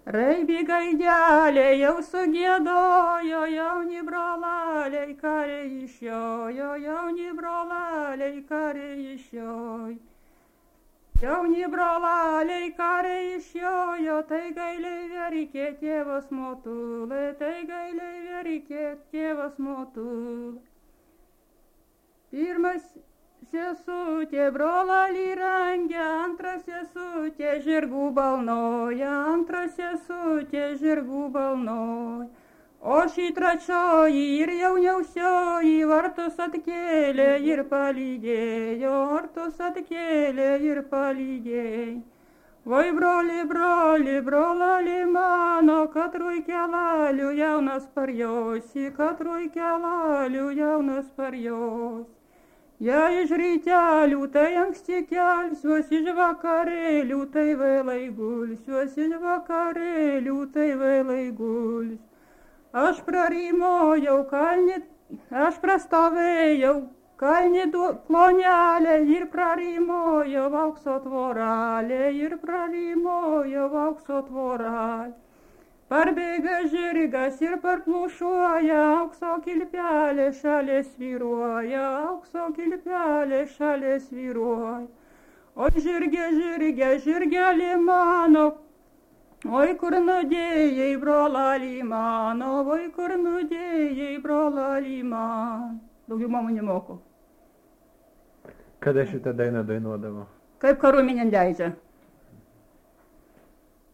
Raibi gaidelė jau sugiedojo, jauni brolaliai kariai išjojo, jauni brolaliai kariai išjojo. Jauni brolaliai kariai išjojo, tai gailiai verkė tėvas motulė, tai gailiai verkė tėvas motulė. Pirmas sesutė brolelį rangė, antra sesutė žirgų balnoja, antra sesutė žirgų balnoja. O ši trečioji ir jauniausioji vartus atkėlė ir palydėjo, vartus atkėlė ir palydėjo. Vai broli, broli, broleli mano, katrui kelaliu jaunas parjosi, katrui kelaliu jaunas parjosi. Jei iš rytelių, tai anksti kelsiuos, iš vakarėlių, tai vėlai gulsiuos, iš vakarėlių, tai vėlai gulsiuos. Aš prarimojau kalnį, aš prastovėjau kalnį klonelę ir prarimojau aukso tvorelę, ir prarimojau aukso tvorelę. Parbėga žirgas ir parplušuoja, aukso kilpelė šalia svyruoja, aukso kilpelė šalia svyruoja. O žirge, žirge, žirgelė mano, oi kur nudėjai brolelį mano, oi kur nudėjai brolelį mano. Daugiau mamų nemoku. Kada šitą dainą dainuodavo? Kaip kariuomenė leidžia.